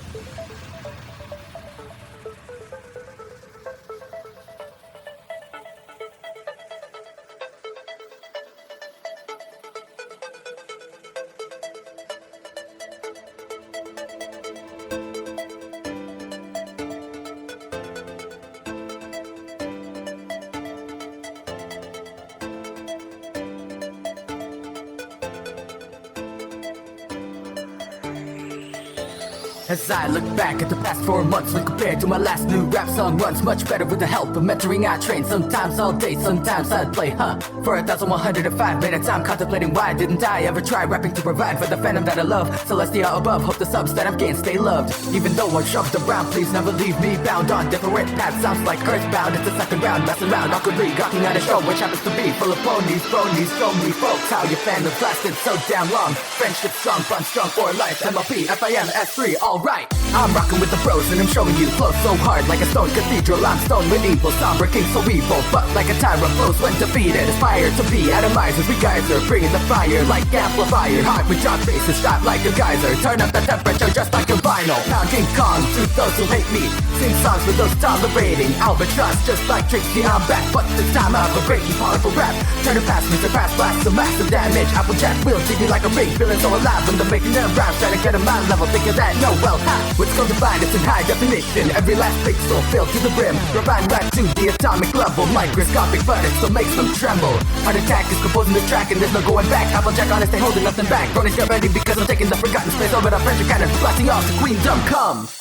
As I look back at the past 4 months, when compared to my last new rap song runs much better with the help of mentoring I train. Sometimes all day, sometimes I'd play, for 1,105 minutes I'm contemplating why didn't I ever try rapping to provide for the fandom that I love. Celestia above, hope the subs that I've gained stay loved. Even though I'm shoved around, please never leave me bound on different paths. Sounds like earthbound, it's the second round, messing around awkwardly, gawking at a show which happens to be full of phonies, bronies, lonely folks. How your fandom lasted so damn long. Friendship strong, fun strong for life. MLP, FIM, S3, alright. I'm rocking with the pros and I'm showing you flow so hard like a stone cathedral. I'm stone medieval, somber king so evil, but like a tyrant flows when defeated. Aspire to be atomizers, we geyser, bringing the fire like amplifier. Hot with jock faces, shot like a geyser. Turn up the temperature just like a vinyl. Pound King Kong to those who hate me. Sing songs for those tolerating. Albatross just like Trixie, I'm back, but this time I have a breaking powerful rap. Turn it past me, surpass blast, some massive damage. Applejack will treat me like a ring, feeling so alive when they're making them rhymes, trying to get on my level, thinking that no, well, what's called divine, it's in high definition. Every last pixel filled to the brim. Refine rap to the atomic level. Microscopic, but it still makes them tremble. Heart attack is composing this track and there's no going back. Applejack honest, ain't holding nothing back. Bronies get ready because I'm taking the forgotten space over the French cannon. Blasting off to Queendom come.